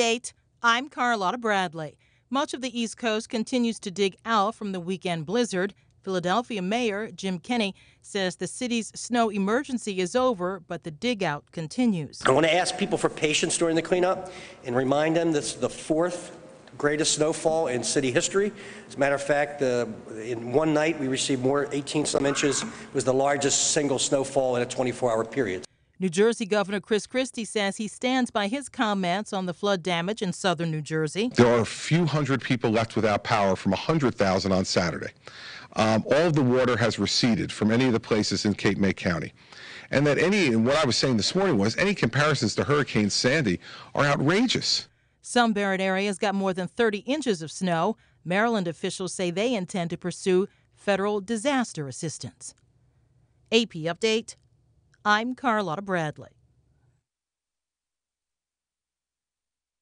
Update. I'm Carlotta Bradley. Much of the East Coast continues to dig out from the weekend blizzard. Philadelphia Mayor Jim Kenney says the city's snow emergency is over, but the dig out continues. I want to ask people for patience during the cleanup and remind them this is the fourth greatest snowfall in city history. As a matter of fact, in one night we received 18 some inches. It was the largest single snowfall in a 24-hour period. New Jersey Governor Chris Christie says he stands by his comments on the flood damage in southern New Jersey. There are a few hundred people left without power from 100,000 on Saturday. All of the water has receded from any of the places in Cape May County. And what I was saying this morning was any comparisons to Hurricane Sandy are outrageous. Some buried areas got more than 30 inches of snow. Maryland officials say they intend to pursue federal disaster assistance. AP Update. I'm Carlotta Bradley.